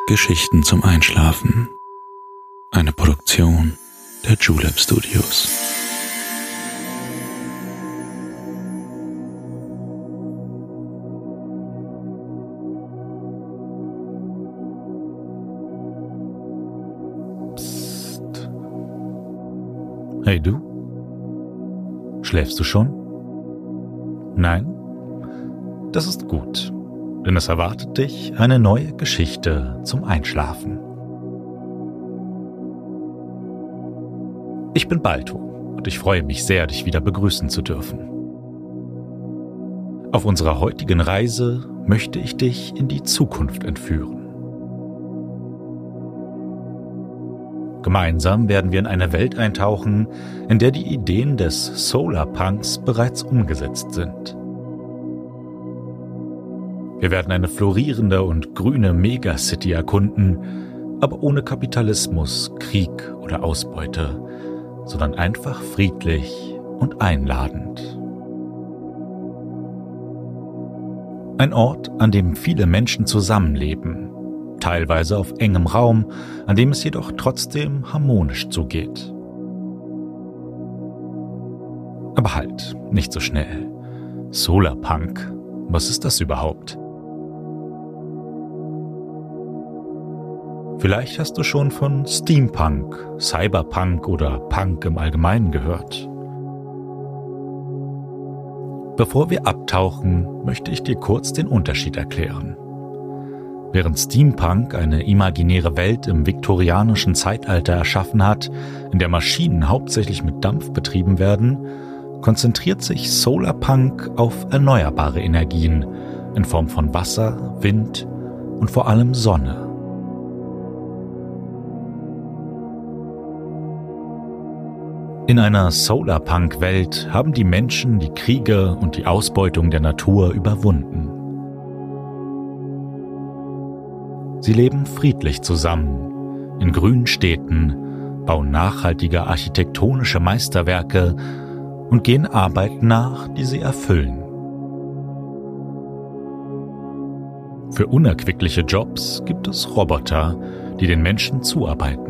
Geschichten zum Einschlafen. Eine Produktion der Julep Studios. Psst. Hey du? Schläfst du schon? Nein? Das ist gut, denn es erwartet dich eine neue Geschichte zum Einschlafen. Ich bin Balto und ich freue mich sehr, dich wieder begrüßen zu dürfen. Auf unserer heutigen Reise möchte ich dich in die Zukunft entführen. Gemeinsam werden wir in eine Welt eintauchen, in der die Ideen des Solarpunks bereits umgesetzt sind. Wir werden eine florierende und grüne Megacity erkunden, aber ohne Kapitalismus, Krieg oder Ausbeute, sondern einfach friedlich und einladend. Ein Ort, an dem viele Menschen zusammenleben, teilweise auf engem Raum, an dem es jedoch trotzdem harmonisch zugeht. Aber halt, nicht so schnell. Solarpunk, was ist das überhaupt? Vielleicht hast du schon von Steampunk, Cyberpunk oder Punk im Allgemeinen gehört. Bevor wir abtauchen, möchte ich dir kurz den Unterschied erklären. Während Steampunk eine imaginäre Welt im viktorianischen Zeitalter erschaffen hat, in der Maschinen hauptsächlich mit Dampf betrieben werden, konzentriert sich Solarpunk auf erneuerbare Energien in Form von Wasser, Wind und vor allem Sonne. In einer Solarpunk-Welt haben die Menschen die Kriege und die Ausbeutung der Natur überwunden. Sie leben friedlich zusammen, in grünen Städten, bauen nachhaltige architektonische Meisterwerke und gehen Arbeiten nach, die sie erfüllen. Für unerquickliche Jobs gibt es Roboter, die den Menschen zuarbeiten.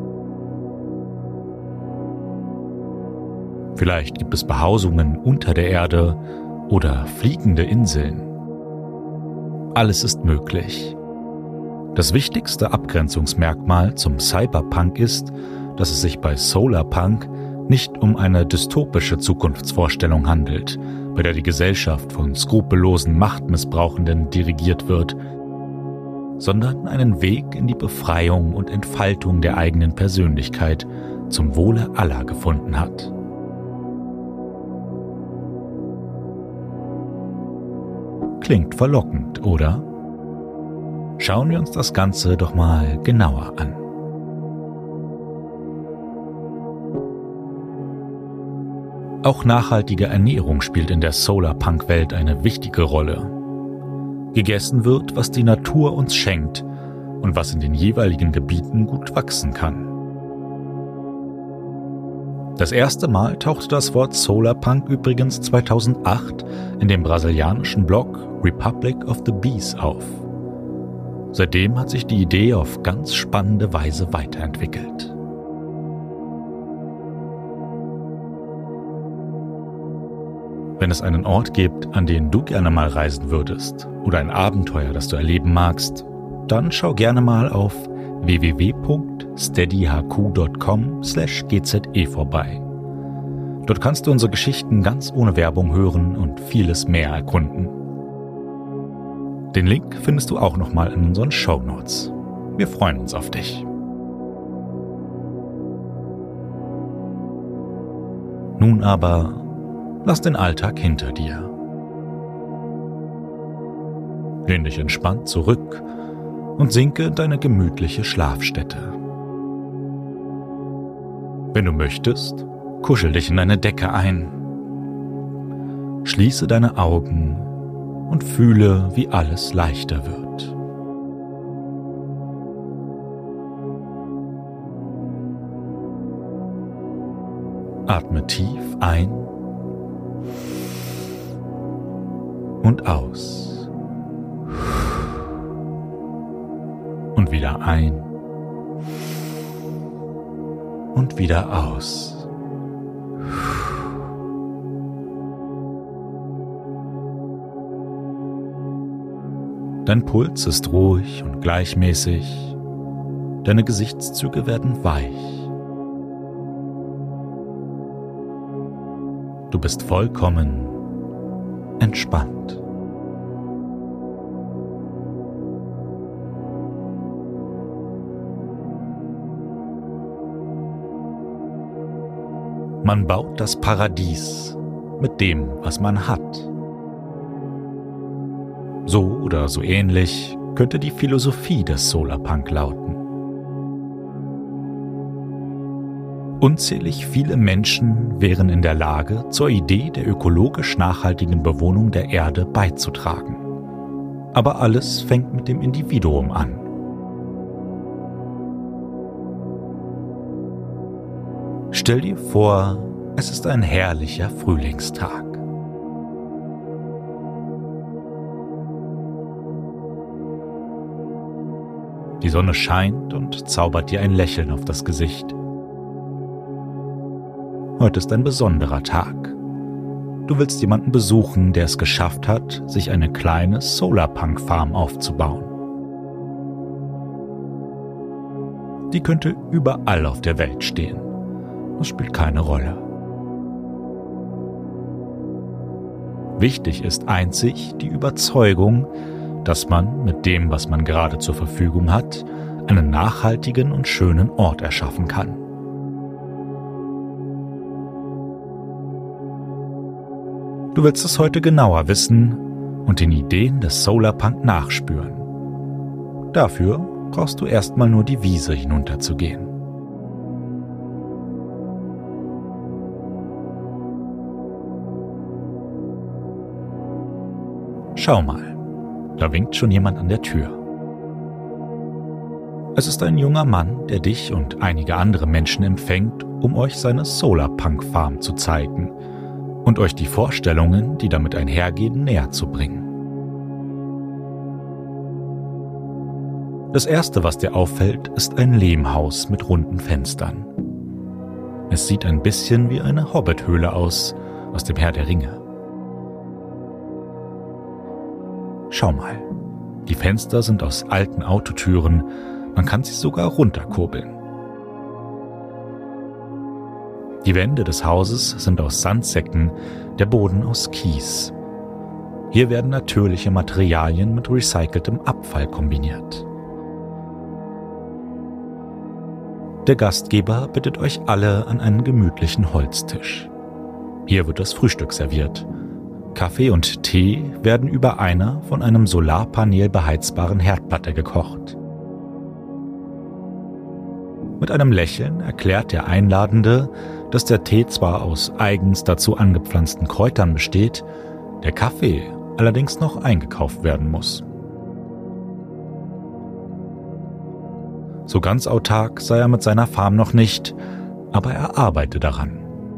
Vielleicht gibt es Behausungen unter der Erde oder fliegende Inseln. Alles ist möglich. Das wichtigste Abgrenzungsmerkmal zum Cyberpunk ist, dass es sich bei Solarpunk nicht um eine dystopische Zukunftsvorstellung handelt, bei der die Gesellschaft von skrupellosen Machtmissbrauchenden dirigiert wird, sondern einen Weg in die Befreiung und Entfaltung der eigenen Persönlichkeit zum Wohle aller gefunden hat. Klingt verlockend, oder? Schauen wir uns das Ganze doch mal genauer an. Auch nachhaltige Ernährung spielt in der Solarpunk-Welt eine wichtige Rolle. Gegessen wird, was die Natur uns schenkt und was in den jeweiligen Gebieten gut wachsen kann. Das erste Mal tauchte das Wort Solarpunk übrigens 2008 in dem brasilianischen Blog Republic of the Bees auf. Seitdem hat sich die Idee auf ganz spannende Weise weiterentwickelt. Wenn es einen Ort gibt, an den du gerne mal reisen würdest oder ein Abenteuer, das du erleben magst, dann schau gerne mal auf www.steadyhq.com/gze vorbei. Dort kannst du unsere Geschichten ganz ohne Werbung hören und vieles mehr erkunden. Den Link findest du auch nochmal in unseren Shownotes. Wir freuen uns auf dich. Nun aber, lass den Alltag hinter dir. Lehn dich entspannt zurück und sinke in deine gemütliche Schlafstätte. Wenn du möchtest, kuschel dich in deine Decke ein. Schließe deine Augen und fühle, wie alles leichter wird. Atme tief ein und aus. und wieder ein und wieder aus. Dein Puls ist ruhig und gleichmäßig, deine Gesichtszüge werden weich. Du bist vollkommen entspannt. Man baut das Paradies mit dem, was man hat. So oder so ähnlich könnte die Philosophie des Solarpunk lauten. Unzählig viele Menschen wären in der Lage, zur Idee der ökologisch nachhaltigen Bewohnung der Erde beizutragen. Aber alles fängt mit dem Individuum an. Stell dir vor, es ist ein herrlicher Frühlingstag. Die Sonne scheint und zaubert dir ein Lächeln auf das Gesicht. Heute ist ein besonderer Tag. Du willst jemanden besuchen, der es geschafft hat, sich eine kleine Solarpunk-Farm aufzubauen. Die könnte überall auf der Welt stehen. Das spielt keine Rolle. Wichtig ist einzig die Überzeugung, dass man mit dem, was man gerade zur Verfügung hat, einen nachhaltigen und schönen Ort erschaffen kann. Du willst es heute genauer wissen und den Ideen des Solarpunk nachspüren. Dafür brauchst du erstmal nur die Wiese hinunterzugehen. Schau mal, da winkt schon jemand an der Tür. Es ist ein junger Mann, der dich und einige andere Menschen empfängt, um euch seine Solarpunk-Farm zu zeigen und euch die Vorstellungen, die damit einhergehen, näher zu bringen. Das Erste, was dir auffällt, ist ein Lehmhaus mit runden Fenstern. Es sieht ein bisschen wie eine Hobbithöhle aus dem Herr der Ringe. Schau mal, die Fenster sind aus alten Autotüren, man kann sie sogar runterkurbeln. Die Wände des Hauses sind aus Sandsäcken, der Boden aus Kies. Hier werden natürliche Materialien mit recyceltem Abfall kombiniert. Der Gastgeber bittet euch alle an einen gemütlichen Holztisch. Hier wird das Frühstück serviert. Kaffee und Tee werden über einer von einem Solarpanel beheizbaren Herdplatte gekocht. Mit einem Lächeln erklärt der Einladende, dass der Tee zwar aus eigens dazu angepflanzten Kräutern besteht, der Kaffee allerdings noch eingekauft werden muss. So ganz autark sei er mit seiner Farm noch nicht, aber er arbeite daran.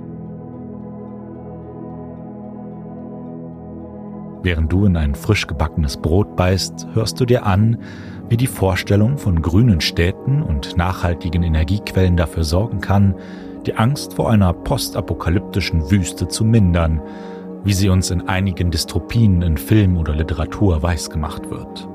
Während du in ein frisch gebackenes Brot beißt, hörst du dir an, wie die Vorstellung von grünen Städten und nachhaltigen Energiequellen dafür sorgen kann, die Angst vor einer postapokalyptischen Wüste zu mindern, wie sie uns in einigen Dystopien in Film oder Literatur weisgemacht wird.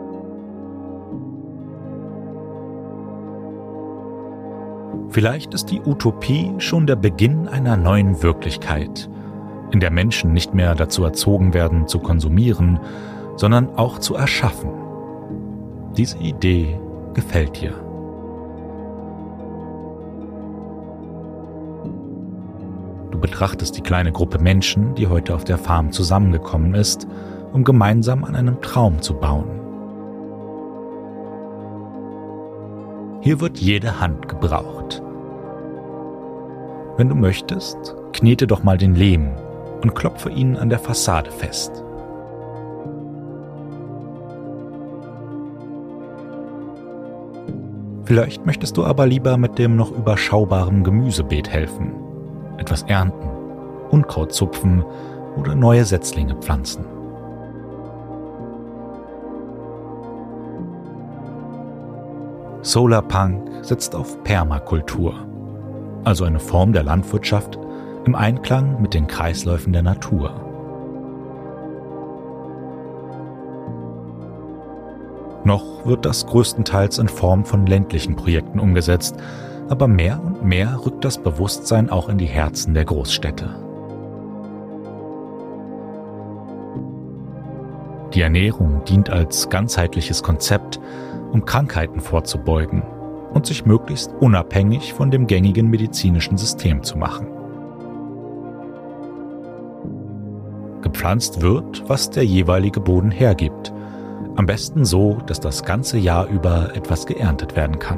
Vielleicht ist die Utopie schon der Beginn einer neuen Wirklichkeit, in der Menschen nicht mehr dazu erzogen werden, zu konsumieren, sondern auch zu erschaffen. Diese Idee gefällt dir. Du betrachtest die kleine Gruppe Menschen, die heute auf der Farm zusammengekommen ist, um gemeinsam an einem Traum zu bauen. Hier wird jede Hand gebraucht. Wenn du möchtest, knete doch mal den Lehm und klopfe ihn an der Fassade fest. Vielleicht möchtest du aber lieber mit dem noch überschaubaren Gemüsebeet helfen, etwas ernten, Unkraut zupfen oder neue Setzlinge pflanzen. Solarpunk setzt auf Permakultur, also eine Form der Landwirtschaft im Einklang mit den Kreisläufen der Natur. Noch wird das größtenteils in Form von ländlichen Projekten umgesetzt, aber mehr und mehr rückt das Bewusstsein auch in die Herzen der Großstädte. Die Ernährung dient als ganzheitliches Konzept, um Krankheiten vorzubeugen und sich möglichst unabhängig von dem gängigen medizinischen System zu machen. Gepflanzt wird, was der jeweilige Boden hergibt, am besten so, dass das ganze Jahr über etwas geerntet werden kann.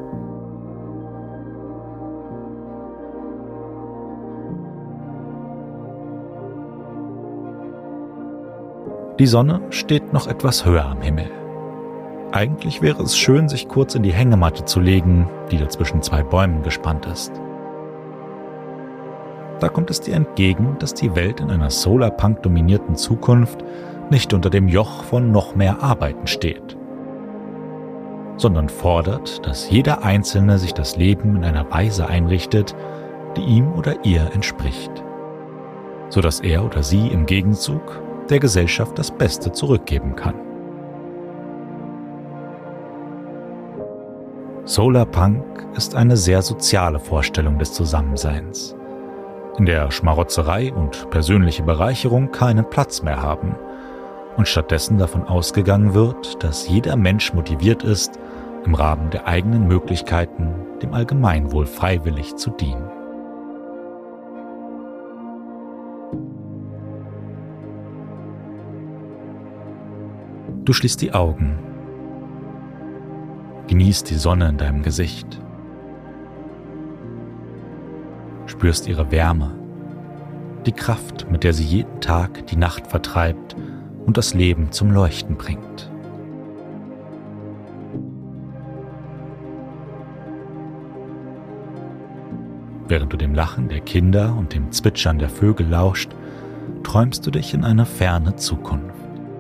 Die Sonne steht noch etwas höher am Himmel. Eigentlich wäre es schön, sich kurz in die Hängematte zu legen, die da zwischen zwei Bäumen gespannt ist. Da kommt es dir entgegen, dass die Welt in einer Solarpunk-dominierten Zukunft nicht unter dem Joch von noch mehr Arbeiten steht, sondern fordert, dass jeder Einzelne sich das Leben in einer Weise einrichtet, die ihm oder ihr entspricht, sodass er oder sie im Gegenzug der Gesellschaft das Beste zurückgeben kann. Solarpunk ist eine sehr soziale Vorstellung des Zusammenseins, in der Schmarotzerei und persönliche Bereicherung keinen Platz mehr haben und stattdessen davon ausgegangen wird, dass jeder Mensch motiviert ist, im Rahmen der eigenen Möglichkeiten dem Allgemeinwohl freiwillig zu dienen. Du schließt die Augen, genießt die Sonne in deinem Gesicht, spürst ihre Wärme, die Kraft, mit der sie jeden Tag die Nacht vertreibt und das Leben zum Leuchten bringt. Während du dem Lachen der Kinder und dem Zwitschern der Vögel lauscht, träumst du dich in eine ferne Zukunft.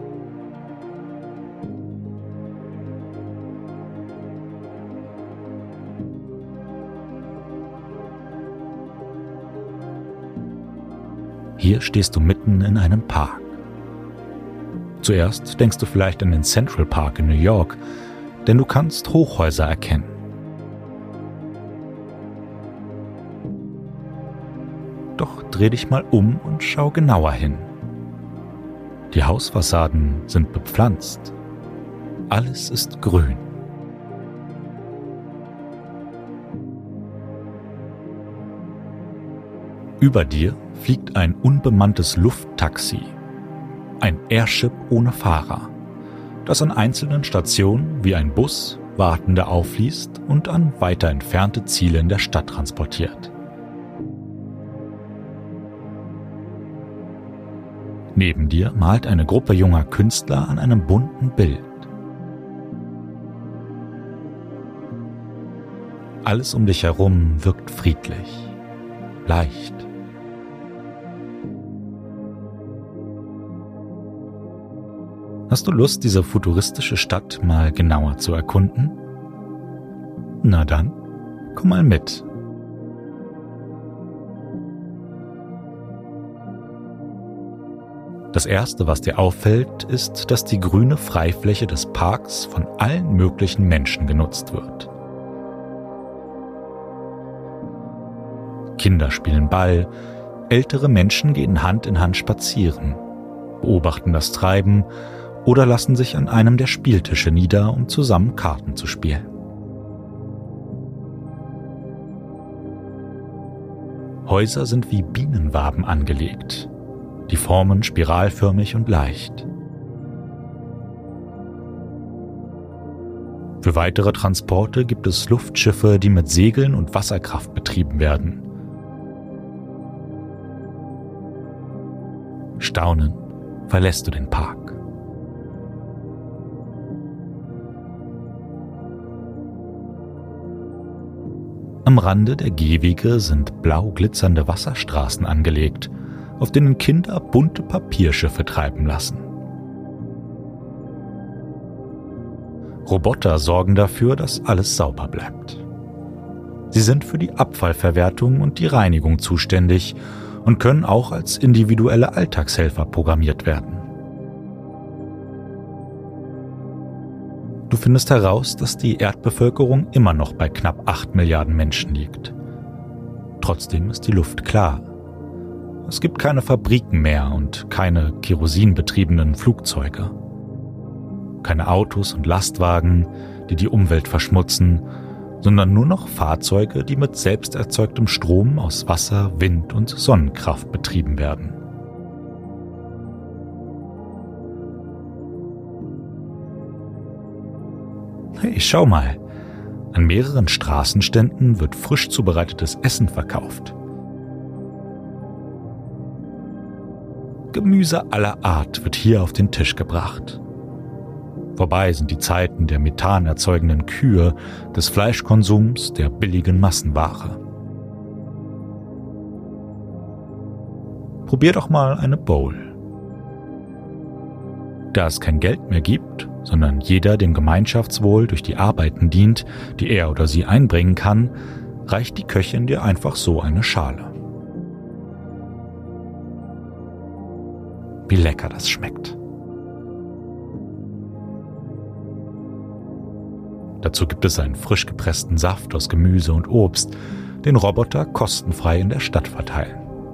Hier stehst du mitten in einem Park. Zuerst denkst du vielleicht an den Central Park in New York, denn du kannst Hochhäuser erkennen. Doch dreh dich mal um und schau genauer hin. Die Hausfassaden sind bepflanzt. Alles ist grün. Über dir fliegt ein unbemanntes Lufttaxi, ein Airship ohne Fahrer, das an einzelnen Stationen wie ein Bus Wartende aufliest und an weiter entfernte Ziele in der Stadt transportiert. Neben dir malt eine Gruppe junger Künstler an einem bunten Bild. Alles um dich herum wirkt friedlich, leicht. Hast du Lust, diese futuristische Stadt mal genauer zu erkunden? Na dann, komm mal mit. Das Erste, was dir auffällt, ist, dass die grüne Freifläche des Parks von allen möglichen Menschen genutzt wird. Kinder spielen Ball, ältere Menschen gehen Hand in Hand spazieren, beobachten das Treiben oder lassen sich an einem der Spieltische nieder, um zusammen Karten zu spielen. Häuser sind wie Bienenwaben angelegt, die formen spiralförmig und leicht. Für weitere Transporte gibt es Luftschiffe, die mit Segeln und Wasserkraft betrieben werden. Staunend verlässt du den Park. Am Rande der Gehwege sind blau glitzernde Wasserstraßen angelegt, auf denen Kinder bunte Papierschiffe treiben lassen. Roboter sorgen dafür, dass alles sauber bleibt. Sie sind für die Abfallverwertung und die Reinigung zuständig und können auch als individuelle Alltagshelfer programmiert werden. Du findest heraus, dass die Erdbevölkerung immer noch bei knapp 8 Milliarden Menschen liegt. Trotzdem ist die Luft klar. Es gibt keine Fabriken mehr und keine kerosinbetriebenen Flugzeuge. Keine Autos und Lastwagen, die die Umwelt verschmutzen, sondern nur noch Fahrzeuge, die mit selbst erzeugtem Strom aus Wasser, Wind und Sonnenkraft betrieben werden. Hey, schau mal! An mehreren Straßenständen wird frisch zubereitetes Essen verkauft. Gemüse aller Art wird hier auf den Tisch gebracht. Vorbei sind die Zeiten der Methan erzeugenden Kühe, des Fleischkonsums, der billigen Massenware. Probier doch mal eine Bowl. Da es kein Geld mehr gibt, sondern jeder dem Gemeinschaftswohl durch die Arbeiten dient, die er oder sie einbringen kann, reicht die Köchin dir einfach so eine Schale. Wie lecker das schmeckt. Dazu gibt es einen frisch gepressten Saft aus Gemüse und Obst, den Roboter kostenfrei in der Stadt verteilen.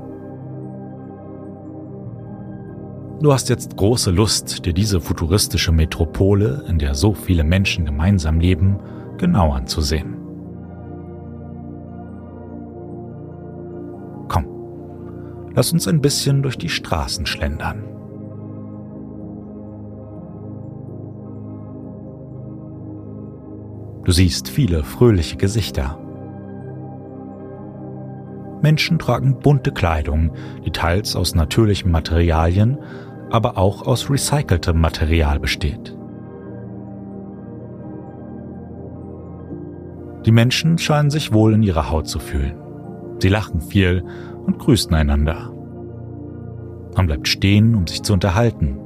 Du hast jetzt große Lust, dir diese futuristische Metropole, in der so viele Menschen gemeinsam leben, genau anzusehen. Komm, lass uns ein bisschen durch die Straßen schlendern. Du siehst viele fröhliche Gesichter. Menschen tragen bunte Kleidung, die teils aus natürlichen Materialien, aber auch aus recyceltem Material besteht. Die Menschen scheinen sich wohl in ihrer Haut zu fühlen. Sie lachen viel und grüßen einander. Man bleibt stehen, um sich zu unterhalten.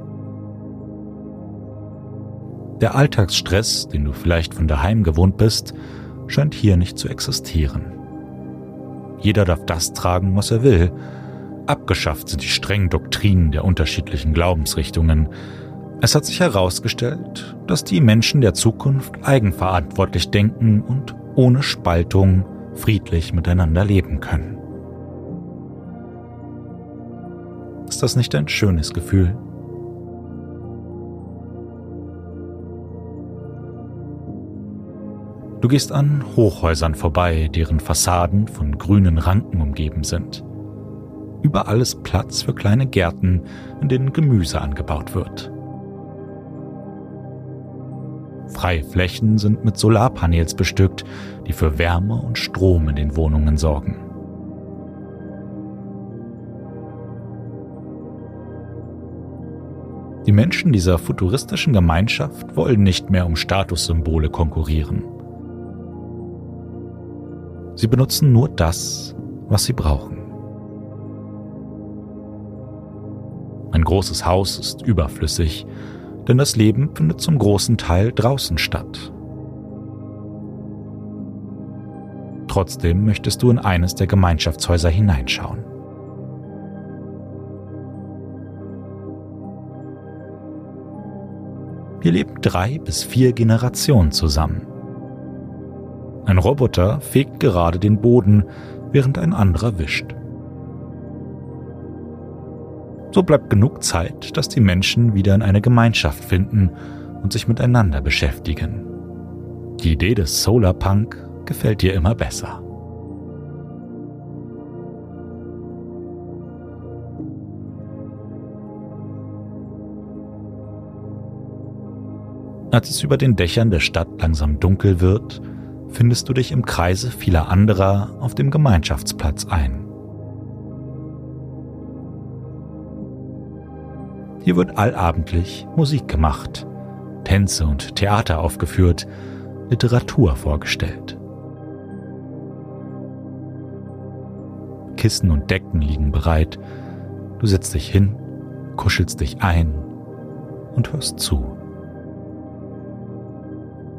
Der Alltagsstress, den du vielleicht von daheim gewohnt bist, scheint hier nicht zu existieren. Jeder darf das tragen, was er will. Abgeschafft sind die strengen Doktrinen der unterschiedlichen Glaubensrichtungen. Es hat sich herausgestellt, dass die Menschen der Zukunft eigenverantwortlich denken und ohne Spaltung friedlich miteinander leben können. Ist das nicht ein schönes Gefühl? Du gehst an Hochhäusern vorbei, deren Fassaden von grünen Ranken umgeben sind. Überall ist Platz für kleine Gärten, in denen Gemüse angebaut wird. Freie Flächen sind mit Solarpanels bestückt, die für Wärme und Strom in den Wohnungen sorgen. Die Menschen dieser futuristischen Gemeinschaft wollen nicht mehr um Statussymbole konkurrieren. Sie benutzen nur das, was sie brauchen. Ein großes Haus ist überflüssig, denn das Leben findet zum großen Teil draußen statt. Trotzdem möchtest du in eines der Gemeinschaftshäuser hineinschauen. Hier leben 3 bis 4 Generationen zusammen. Ein Roboter fegt gerade den Boden, während ein anderer wischt. So bleibt genug Zeit, dass die Menschen wieder in eine Gemeinschaft finden und sich miteinander beschäftigen. Die Idee des Solarpunk gefällt dir immer besser. Als es über den Dächern der Stadt langsam dunkel wird, findest du dich im Kreise vieler anderer auf dem Gemeinschaftsplatz ein. Hier wird allabendlich Musik gemacht, Tänze und Theater aufgeführt, Literatur vorgestellt. Kissen und Decken liegen bereit. Du setzt dich hin, kuschelst dich ein und hörst zu.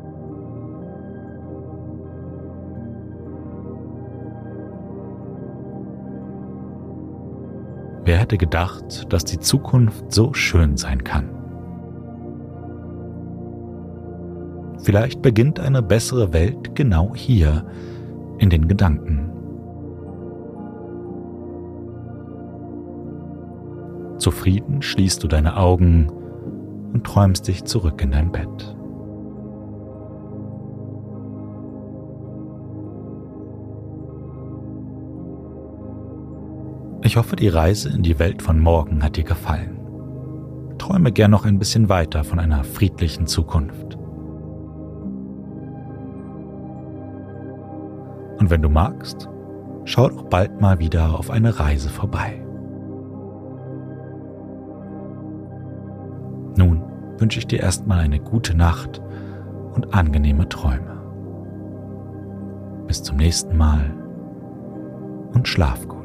Wer hätte gedacht, dass die Zukunft so schön sein kann? Vielleicht beginnt eine bessere Welt genau hier, in den Gedanken. Zufrieden schließt du deine Augen und träumst dich zurück in dein Bett. Ich hoffe, die Reise in die Welt von morgen hat dir gefallen. Träume gern noch ein bisschen weiter von einer friedlichen Zukunft. Und wenn du magst, schau doch bald mal wieder auf eine Reise vorbei. Nun wünsche ich dir erstmal eine gute Nacht und angenehme Träume. Bis zum nächsten Mal und schlaf gut.